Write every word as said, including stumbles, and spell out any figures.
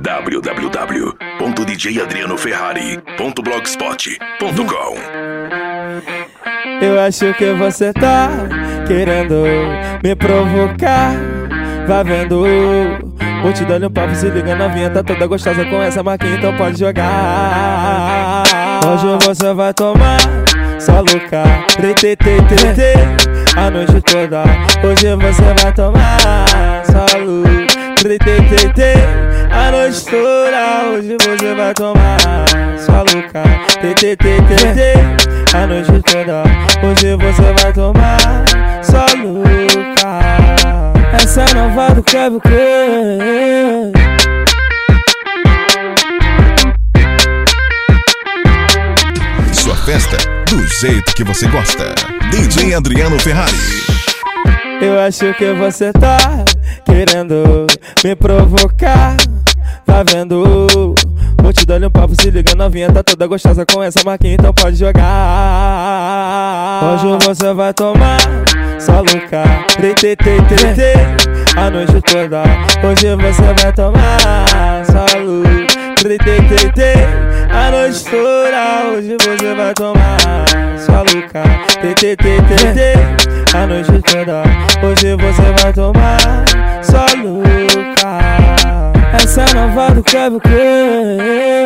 w w w ponto d j adriano ferrari ponto blogspot ponto com. Eu acho que você tá querendo me provocar. Vai vendo, vou te dar um papo, se liga novinha, tá toda gostosa com essa marquinha, então pode jogar. Hoje você vai tomar só louca, tê, tê, tê, tê, tê, a noite toda. Hoje você vai tomar só louca, tê, tê, tê, tê, a noite toda. Hoje você vai tomar só louca, tê, tê, tê, tê, tê, a noite toda. Hoje você vai tomar só louca. Essa é nova do Kevin Craig. Sua festa do jeito que você gosta. D J Adriano Ferrari. Eu acho que você tá querendo me provocar. Tá vendo? Vou te dar um papo, se liga novinha, tá toda gostosa com essa marquinha, então pode jogar. Hoje você vai tomar só louca, tê, tê, tê, tê, tê, a noite toda. Hoje você vai tomar só louca, tê, tê, tê, tê, a noite toda. Hoje você vai tomar só louca, tê, tê, tê, tê, tê, a noite toda. Hoje você vai tomar só louca. Essa é nova do Kevin Craig.